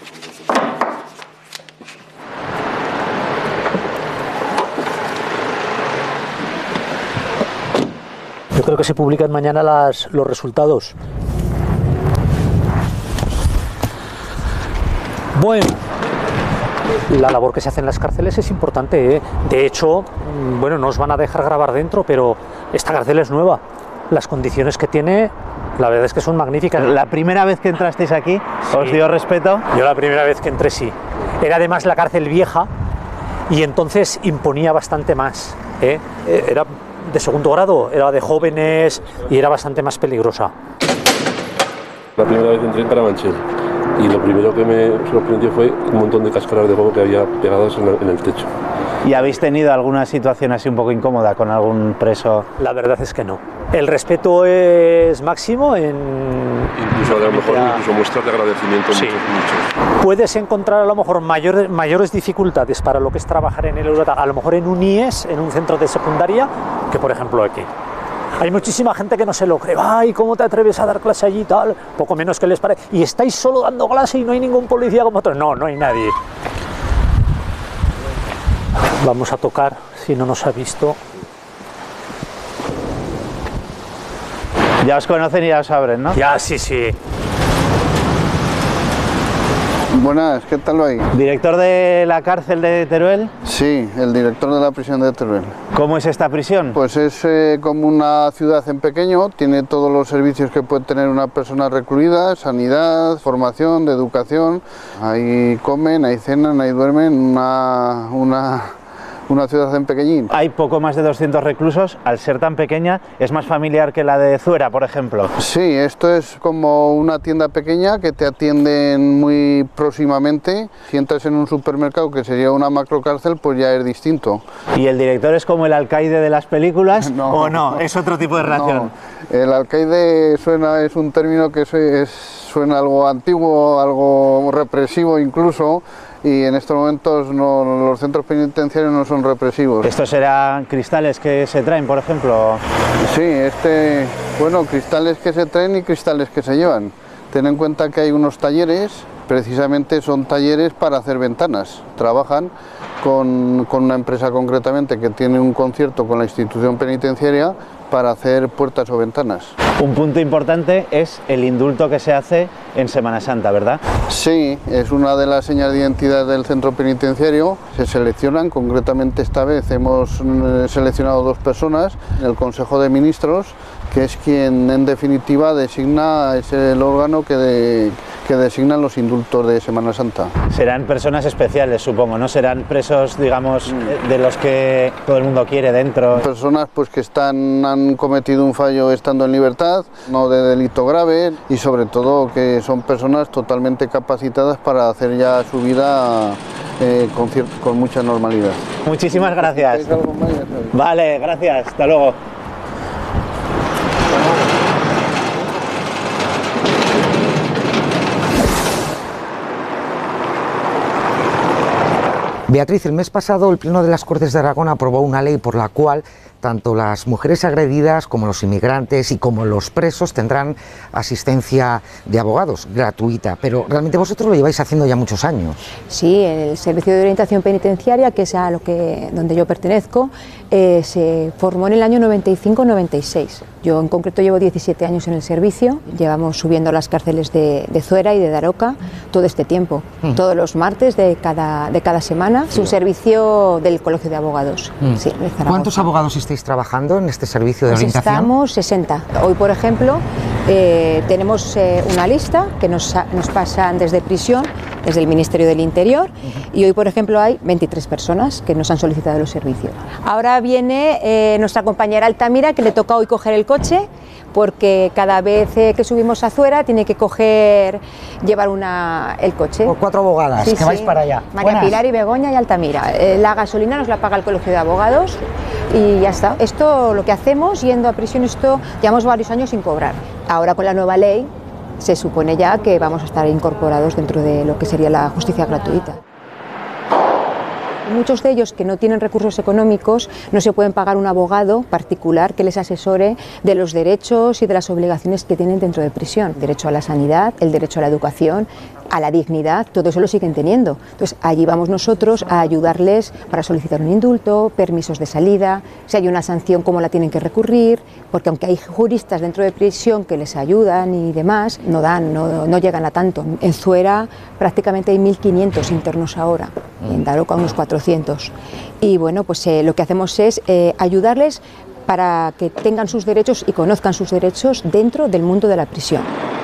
Yo creo que se publican mañana las, los resultados. Bueno. La labor que se hace en las cárceles es importante, ¿eh? De hecho, bueno, no os van a dejar grabar dentro, pero esta cárcel es nueva. Las condiciones que tiene, la verdad es que son magníficas. ¿La primera vez que entrasteis aquí os dio respeto? Yo la primera vez que entré sí. Era además la cárcel vieja y entonces imponía bastante más, ¿eh? Era de segundo grado, era de jóvenes y era bastante más peligrosa. La primera vez que entré en Carabanchel. Y lo primero que me sorprendió fue un montón de cáscaras de huevo que había pegadas en, la, en el techo. ¿Y habéis tenido alguna situación así un poco incómoda con algún preso? La verdad es que no. El respeto es máximo en... Incluso a lo mejor incluso muestras de agradecimiento. Sí. Muchos, muchos. Puedes encontrar a lo mejor mayor, mayores dificultades para lo que es trabajar en el Eurota, a lo mejor en un I E S, en un centro de secundaria, que por ejemplo aquí. Hay muchísima gente que no se lo cree. Ay, ¿cómo te atreves a dar clase allí y tal? Poco menos que les parece. Y estáis solo dando clase y no hay ningún policía como otros. No, no hay nadie. Vamos a tocar, si no nos ha visto. Ya os conocen y ya os abren, ¿no? Ya, sí, sí. Buenas, ¿qué tal va ahí? ¿Director de la cárcel de Teruel? Sí, el director de la prisión de Teruel. ¿Cómo es esta prisión? Pues es eh, como una ciudad en pequeño, tiene todos los servicios que puede tener una persona recluida, sanidad, formación, de educación. Ahí comen, ahí cenan, ahí duermen, una... una... una ciudad en pequeñín. Hay poco más de doscientos reclusos. Al ser tan pequeña, ¿es más familiar que la de Zuera, por ejemplo? Sí, esto es como una tienda pequeña que te atienden muy próximamente. Si entras en un supermercado, que sería una macrocárcel, pues ya es distinto. ¿Y el director es como el alcaide de las películas no, o no? ¿Es otro tipo de relación? No. El alcaide suena, es un término que es, suena algo antiguo, algo represivo incluso. Y en estos momentos no, los centros penitenciarios no son represivos. ¿Estos serán cristales que se traen, por ejemplo? Sí, este, bueno, cristales que se traen y cristales que se llevan. Ten en cuenta que hay unos talleres, precisamente son talleres para hacer ventanas. Trabajan con, con una empresa concretamente que tiene un concierto con la institución penitenciaria para hacer puertas o ventanas. Un punto importante es el indulto que se hace en Semana Santa, ¿verdad? Sí, es una de las señas de identidad del centro penitenciario. Se seleccionan, concretamente esta vez hemos seleccionado dos personas en el Consejo de Ministros, que es quien en definitiva designa, es el órgano que, de, que designan los indultos de Semana Santa. Serán personas especiales, supongo, ¿no? Serán presos, digamos, de los que todo el mundo quiere dentro. Personas pues que están, han cometido un fallo estando en libertad, no de delito grave, y sobre todo que son personas totalmente capacitadas para hacer ya su vida eh, con, con mucha normalidad. Muchísimas gracias. Vale, gracias. Hasta luego. Beatriz, el mes pasado el Pleno de las Cortes de Aragón aprobó una ley por la cual tanto las mujeres agredidas como los inmigrantes y como los presos tendrán asistencia de abogados gratuita, pero realmente vosotros lo lleváis haciendo ya muchos años. Sí, el Servicio de Orientación Penitenciaria, que es a lo que, donde yo pertenezco, eh, se formó en el año noventa y cinco noventa y seis. Yo en concreto llevo diecisiete años en el servicio, llevamos subiendo a las cárceles de, de Zuera y de Daroca todo este tiempo, mm. todos los martes de cada, de cada semana. Sí. Es un servicio del Colegio de Abogados. Mm. Sí, de Zaragoza. ¿Cuántos abogados estáis trabajando en este servicio de pues orientación? Estamos sesenta. Hoy, por ejemplo, eh, tenemos eh, una lista que nos, nos pasan desde prisión, desde el Ministerio del Interior, uh-huh. y hoy, por ejemplo, hay veintitrés personas que nos han solicitado los servicios. Ahora viene eh, nuestra compañera Altamira, que le toca hoy coger el coche, porque cada vez eh, que subimos a Zuera tiene que coger, llevar una, el coche. Por cuatro abogadas, sí, que sí. vais para allá. María Buenas. Pilar y Begoña y Altamira. Eh, la gasolina nos la paga el Colegio de Abogados y ya está. Esto, lo que hacemos yendo a prisión, esto llevamos varios años sin cobrar. Ahora con la nueva ley se supone ya que vamos a estar incorporados dentro de lo que sería la justicia gratuita. Muchos de ellos que no tienen recursos económicos no se pueden pagar un abogado particular que les asesore de los derechos y de las obligaciones que tienen dentro de prisión. Derecho a la sanidad, el derecho a la educación, a la dignidad, todo eso lo siguen teniendo. Entonces allí vamos nosotros a ayudarles para solicitar un indulto, permisos de salida, si hay una sanción cómo la tienen que recurrir, porque aunque hay juristas dentro de prisión que les ayudan y demás, no dan, no, no llegan a tanto. En Zuera prácticamente hay mil quinientos internos ahora, en Daroca unos cuatrocientos. Y bueno, pues eh, lo que hacemos es eh, ayudarles para que tengan sus derechos y conozcan sus derechos dentro del mundo de la prisión.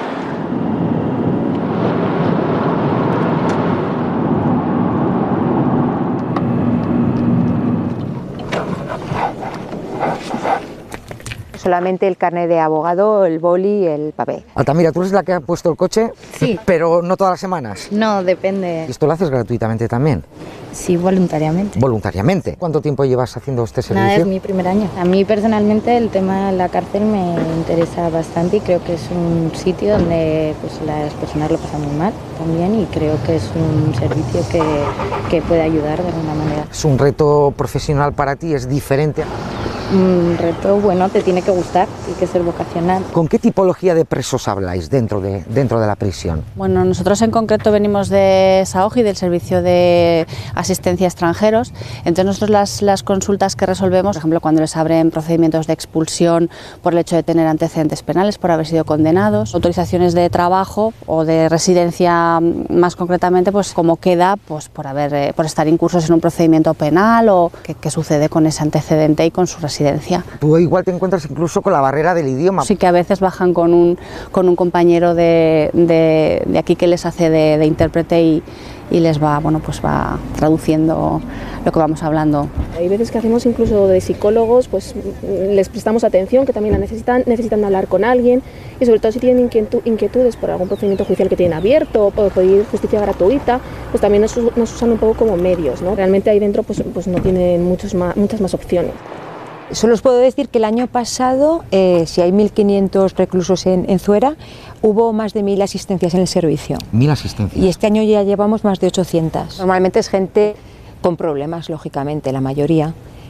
Solamente el carnet de abogado, el boli y el papel. Altamira, tú eres la que ha puesto el coche, sí, pero no todas las semanas. No, depende. ¿Y esto lo haces gratuitamente también? Sí, voluntariamente. ¿Voluntariamente? ¿Cuánto tiempo llevas haciendo este servicio? Nada, es mi primer año. A mí personalmente el tema de la cárcel me interesa bastante y creo que es un sitio donde pues, las personas lo pasan muy mal también y creo que es un servicio que, que puede ayudar de alguna manera. ¿Es un reto profesional para ti? ¿Es diferente? Un reto, bueno, te tiene que gustar, tiene que ser vocacional. ¿Con qué tipología de presos habláis dentro de, dentro de la prisión? Bueno, nosotros en concreto venimos de SAOGI, del Servicio de Asistencia a Extranjeros. Entonces nosotros las, las consultas que resolvemos, por ejemplo, cuando les abren procedimientos de expulsión por el hecho de tener antecedentes penales, por haber sido condenados, autorizaciones de trabajo o de residencia más concretamente, pues cómo queda pues, por, haber, eh, por estar incursos en un procedimiento penal o qué, qué sucede con ese antecedente y con su residencia. Tú igual te encuentras incluso con la barrera del idioma. Sí, que a veces bajan con un, con un compañero de, de, de aquí que les hace de, de intérprete y, y les va, bueno, pues va traduciendo lo que vamos hablando. Hay veces que hacemos incluso de psicólogos, pues les prestamos atención, que también la necesitan, necesitan hablar con alguien y sobre todo si tienen inquietud, inquietudes por algún procedimiento judicial que tienen abierto o pedir justicia gratuita, pues también nos, nos usan un poco como medios, ¿no? Realmente ahí dentro pues, pues no tienen muchos más, muchas más opciones. Solo os puedo decir que el año pasado, eh, si hay mil quinientos reclusos en, en Zuera, hubo más de mil asistencias en el servicio. Mil asistencias. Y este año ya llevamos más de ochocientas. Normalmente es gente con problemas, lógicamente, la mayoría,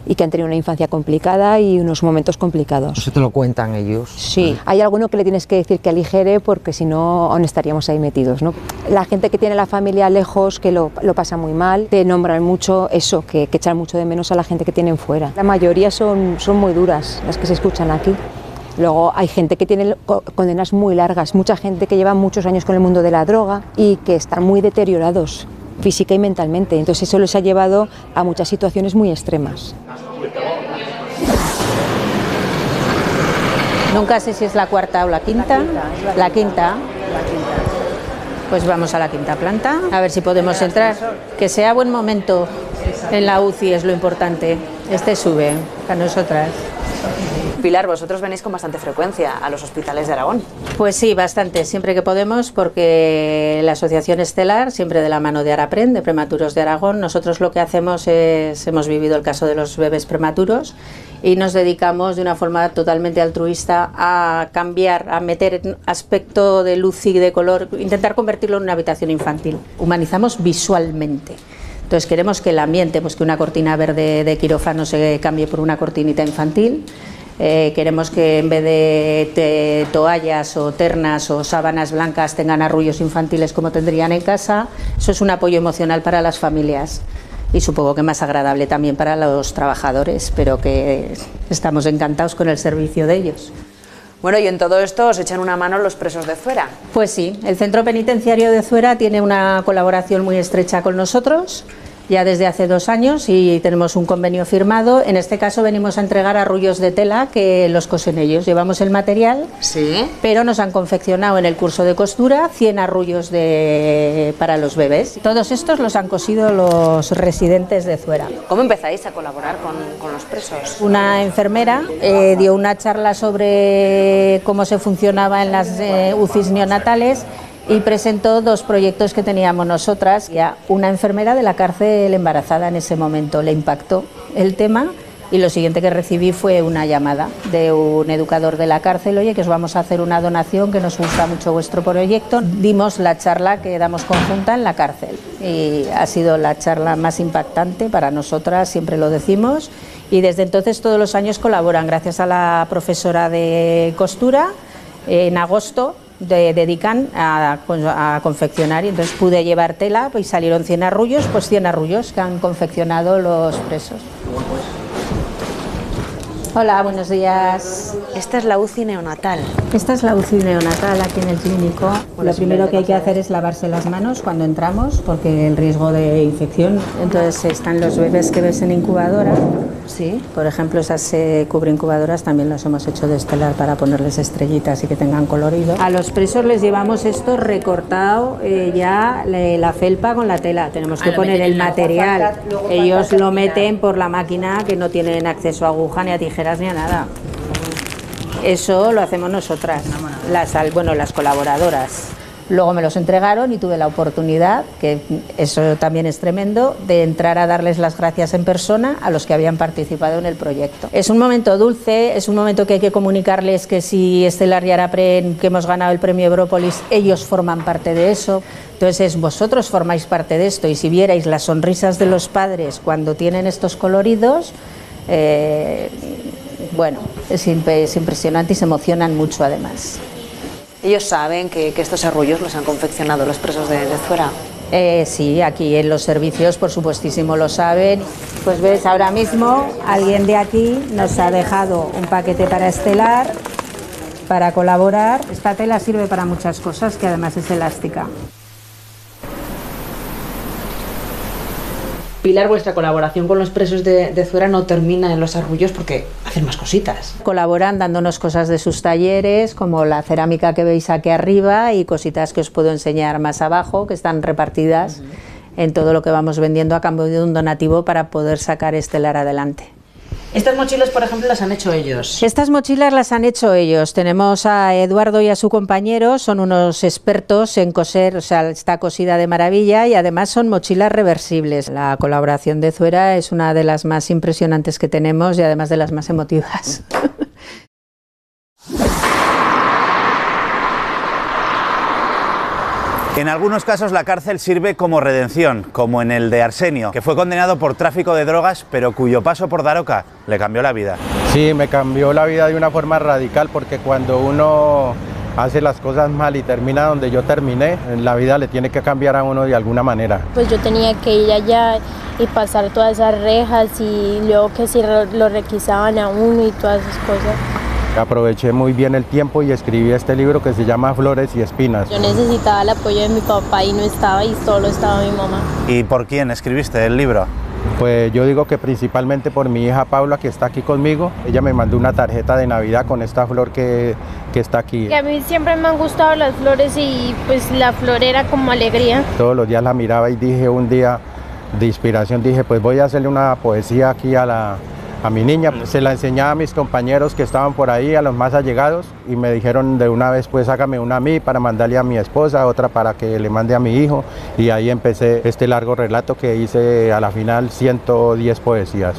y que han tenido una infancia complicada y unos momentos complicados. ¿Eso te lo cuentan ellos? Sí, hay alguno que le tienes que decir que aligere porque si no aún estaríamos ahí metidos, ¿no? La gente que tiene la familia lejos, que lo, lo pasa muy mal, te nombran mucho eso, que, que echan mucho de menos a la gente que tienen fuera. La mayoría son, son muy duras las que se escuchan aquí. Luego hay gente que tiene condenas muy largas, mucha gente que lleva muchos años con el mundo de la droga y que están muy deteriorados física y mentalmente, entonces eso les ha llevado a muchas situaciones muy extremas. Nunca sé si es la cuarta o la quinta. La quinta. Pues vamos a la quinta planta, a ver si podemos entrar. Que sea buen momento en la U C I es lo importante. Este sube a nosotras. Pilar, vosotros venís con bastante frecuencia a los hospitales de Aragón. Pues sí, bastante, siempre que podemos, porque la Asociación Estelar, siempre de la mano de Arapren, de Prematuros de Aragón, nosotros lo que hacemos es, hemos vivido el caso de los bebés prematuros y nos dedicamos de una forma totalmente altruista a cambiar, a meter aspecto de luz y de color, intentar convertirlo en una habitación infantil. Humanizamos visualmente. Entonces queremos que el ambiente, pues que una cortina verde de quirófano se cambie por una cortinita infantil. Eh, queremos que en vez de te, toallas o ternas o sábanas blancas tengan arrullos infantiles como tendrían en casa. Eso es un apoyo emocional para las familias y supongo que más agradable también para los trabajadores, pero que estamos encantados con el servicio de ellos. Bueno, y en todo esto os echan una mano los presos de Zuera. Pues sí, el Centro Penitenciario de Zuera tiene una colaboración muy estrecha con nosotros ya desde hace dos años y tenemos un convenio firmado. En este caso venimos a entregar arrullos de tela que los cosen ellos. Llevamos el material, sí, pero nos han confeccionado en el curso de costura cien arrullos de, para los bebés. Todos estos los han cosido los residentes de Zuera. ¿Cómo empezáis a colaborar con, con los presos? Una enfermera eh, dio una charla sobre cómo se funcionaba en las eh, U C Is neonatales y presentó dos proyectos que teníamos nosotras. Ya una enfermera de la cárcel embarazada en ese momento le impactó el tema y lo siguiente que recibí fue una llamada de un educador de la cárcel: oye, que os vamos a hacer una donación, que nos gusta mucho vuestro proyecto. Dimos la charla que damos conjunta en la cárcel y ha sido la charla más impactante para nosotras, siempre lo decimos, y desde entonces todos los años colaboran. Gracias a la profesora de costura, en agosto de, dedican a, a confeccionar y entonces pude llevar tela y salieron cien arrullos, pues cien arrullos que han confeccionado los presos. Hola, buenos días. Esta es la U C I neonatal. Esta es la U C I neonatal aquí en el clínico. Lo primero que hay que hacer es lavarse las manos cuando entramos porque el riesgo de infección. Entonces están los bebés que ves en incubadora. Sí. Por ejemplo, esas eh, cubreincubadoras también las hemos hecho de Estelar para ponerles estrellitas y que tengan colorido. A los presos les llevamos esto recortado eh, ya le, la felpa con la tela. Tenemos que poner el material. Ellos lo meten por la máquina, que no tienen acceso a aguja ni a tijeras ni a nada. Eso lo hacemos nosotras, las, bueno, las colaboradoras. Luego me los entregaron y tuve la oportunidad, que eso también es tremendo, de entrar a darles las gracias en persona a los que habían participado en el proyecto. Es un momento dulce, es un momento que hay que comunicarles que si Estelar y Arapren, que hemos ganado el premio Európolis, ellos forman parte de eso. Entonces vosotros formáis parte de esto y si vierais las sonrisas de los padres cuando tienen estos coloridos, eh, bueno, es, es impresionante y se emocionan mucho además. ¿Ellos saben que, que estos arrullos los han confeccionado los presos de, de Zuera? Eh, sí, aquí en los servicios por supuestísimo lo saben. Pues ves, ahora mismo alguien de aquí nos ha dejado un paquete para Estelar, para colaborar. Esta tela sirve para muchas cosas, que además es elástica. Pilar, vuestra colaboración con los presos de, de Zuera no termina en los arrullos porque hacen más cositas. Colaboran dándonos cosas de sus talleres, como la cerámica que veis aquí arriba y cositas que os puedo enseñar más abajo, que están repartidas uh-huh. en todo lo que vamos vendiendo a cambio de un donativo para poder sacar Estelar adelante. Estas mochilas, por ejemplo, las han hecho ellos. Estas mochilas las han hecho ellos. Tenemos a Eduardo y a su compañero, son unos expertos en coser, o sea, está cosida de maravilla y además son mochilas reversibles. La colaboración de Zuera es una de las más impresionantes que tenemos y además de las más emotivas. En algunos casos la cárcel sirve como redención, como en el de Arsenio, que fue condenado por tráfico de drogas, pero cuyo paso por Daroca le cambió la vida. Sí, me cambió la vida de una forma radical, porque cuando uno hace las cosas mal y termina donde yo terminé, la vida le tiene que cambiar a uno de alguna manera. Pues yo tenía que ir allá y pasar todas esas rejas y luego que si lo requisaban a uno y todas esas cosas. Aproveché muy bien el tiempo y escribí este libro que se llama Flores y Espinas. Yo necesitaba el apoyo de mi papá y no estaba, y solo estaba mi mamá. ¿Y por quién escribiste el libro? Pues yo digo que principalmente por mi hija Paula, que está aquí conmigo. Ella me mandó una tarjeta de Navidad con esta flor que, que está aquí. Que a mí siempre me han gustado las flores y pues la flor era como alegría. Todos los días la miraba y dije un día de inspiración, dije pues voy a hacerle una poesía aquí a la... a mi niña. Se la enseñaba a mis compañeros que estaban por ahí, a los más allegados, y me dijeron de una vez, pues hágame una a mí para mandarle a mi esposa, otra para que le mande a mi hijo, y ahí empecé este largo relato que hice a la final ciento diez poesías.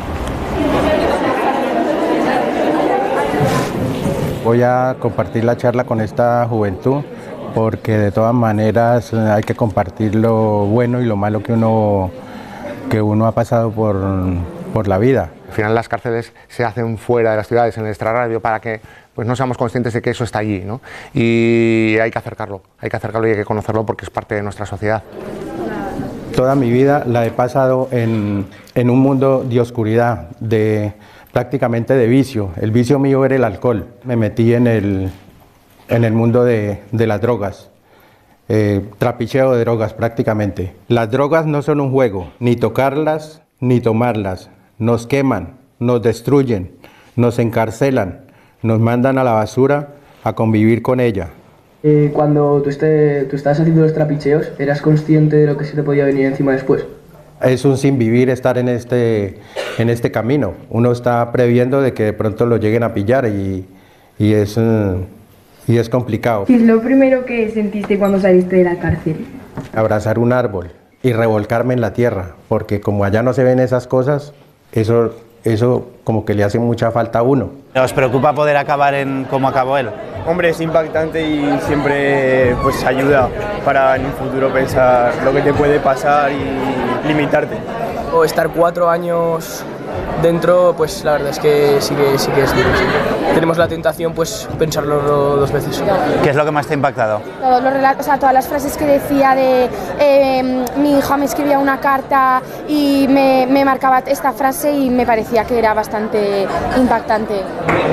Voy a compartir la charla con esta juventud, porque de todas maneras hay que compartir lo bueno y lo malo que uno, que uno ha pasado por, por la vida. Al final las cárceles se hacen fuera de las ciudades, en el extrarradio, para que pues, no seamos conscientes de que eso está allí, ¿no? Y hay que acercarlo, hay que acercarlo y hay que conocerlo porque es parte de nuestra sociedad. Toda mi vida la he pasado en, en un mundo de oscuridad, de, prácticamente de vicio. El vicio mío era el alcohol. Me metí en el, en el mundo de, de las drogas, eh, trapicheo de drogas prácticamente. Las drogas no son un juego, ni tocarlas ni tomarlas. Nos queman, nos destruyen, nos encarcelan, nos mandan a la basura a convivir con ella. Eh, cuando tú, esté, tú estabas haciendo los trapicheos, ¿eras consciente de lo que se te podía venir encima después? Es un sinvivir estar en este, en este camino. Uno está previendo de que de pronto lo lleguen a pillar y, y, es, y es complicado. ¿Qué es lo primero que sentiste cuando saliste de la cárcel? Abrazar un árbol y revolcarme en la tierra, porque como allá no se ven esas cosas, Eso, eso como que le hace mucha falta a uno. ¿Os preocupa poder acabar en como acabó él? Hombre, es impactante y siempre pues ayuda para en un futuro pensar lo que te puede pasar y limitarte. O estar cuatro años dentro, pues la verdad es que sí que, sí que es duro. Sí. Tenemos la tentación, pues, pensarlo dos veces. ¿Qué es lo que más te ha impactado? Todos los relatos, o sea, todas las frases que decía de eh, mi hija me escribía una carta y me, me marcaba esta frase y me parecía que era bastante impactante.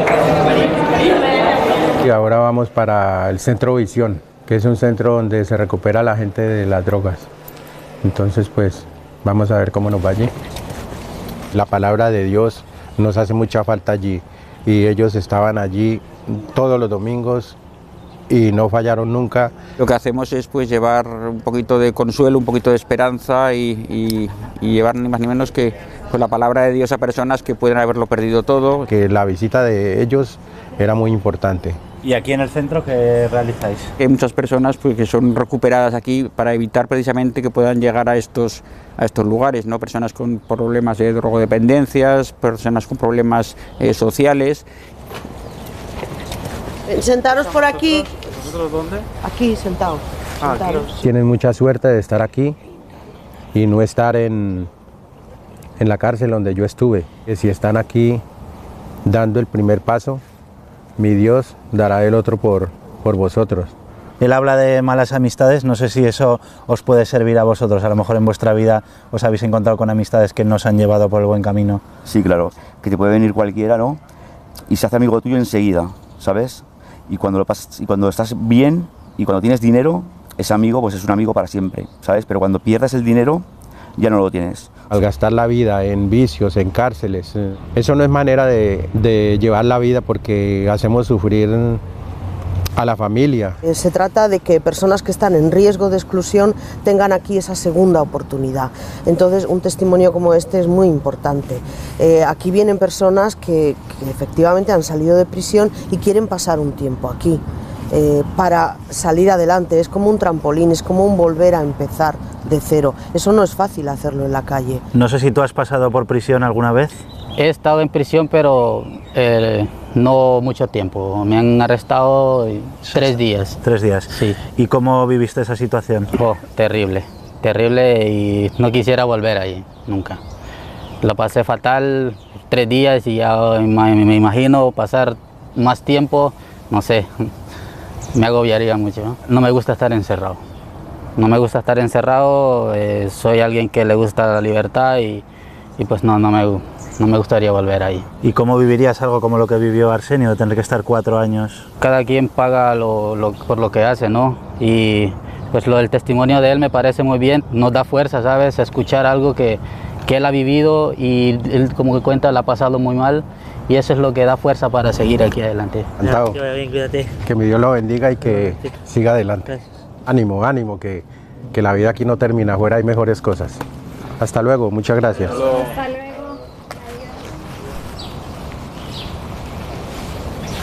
Y ahora vamos para el Centro Visión, que es un centro donde se recupera a la gente de las drogas. Entonces, pues, vamos a ver cómo nos va allí. La palabra de Dios nos hace mucha falta allí y ellos estaban allí todos los domingos y no fallaron nunca. Lo que hacemos es pues llevar un poquito de consuelo, un poquito de esperanza y, y, y llevar ni más ni menos que pues, la palabra de Dios a personas que pueden haberlo perdido todo. Que la visita de ellos era muy importante. ¿Y aquí en el centro qué realizáis? Hay muchas personas pues, que son recuperadas aquí para evitar precisamente que puedan llegar a estos, a estos lugares, ¿no? Personas con problemas de drogodependencias, personas con problemas eh, sociales. Sentaros por aquí. ¿Vosotros dónde? Aquí, sentados. Ah, aquí. Tienen mucha suerte de estar aquí y no estar en, en la cárcel donde yo estuve. Si están aquí dando el primer paso, mi Dios dará el otro por, por vosotros. Él habla de malas amistades, no sé si eso os puede servir a vosotros, a lo mejor en vuestra vida os habéis encontrado con amistades que no os han llevado por el buen camino. Sí, claro, que te puede venir cualquiera, ¿no? Y se hace amigo tuyo enseguida, ¿sabes? Y cuando, lo pasas, y cuando estás bien y cuando tienes dinero, ese amigo pues es un amigo para siempre, ¿sabes? Pero cuando pierdes el dinero, ya no lo tienes. Al gastar la vida en vicios, en cárceles, eso no es manera de, de llevar la vida porque hacemos sufrir a la familia. Se trata de que personas que están en riesgo de exclusión tengan aquí esa segunda oportunidad. Entonces, un testimonio como este es muy importante. Eh, aquí vienen personas que, que efectivamente han salido de prisión y quieren pasar un tiempo aquí. Eh, para salir adelante, es como un trampolín, es como un volver a empezar de cero. Eso no es fácil hacerlo en la calle. No sé si tú has pasado por prisión alguna vez. He estado en prisión, pero eh, no mucho tiempo. Me han arrestado tres días. Tres días. Sí. ¿Y cómo viviste esa situación? Oh, terrible, terrible y no quisiera volver ahí, nunca. Lo pasé fatal, tres días y ya me imagino pasar más tiempo, no sé, me agobiaría mucho. No, no me gusta estar encerrado. No me gusta estar encerrado, eh, soy alguien que le gusta la libertad y, y pues no, no me, no me gustaría volver ahí. ¿Y cómo vivirías algo como lo que vivió Arsenio, de tener que estar cuatro años? Cada quien paga lo, lo, por lo que hace, ¿no? Y pues lo del testimonio de él me parece muy bien, nos da fuerza, ¿sabes? Escuchar algo que, que él ha vivido y él, como que cuenta, la ha pasado muy mal y eso es lo que da fuerza para seguir aquí adelante. Encantado. Que mi Dios lo bendiga y que siga adelante. Gracias. Ánimo, ánimo, que, que la vida aquí no termina, afuera hay mejores cosas. Hasta luego, muchas gracias. Hasta luego.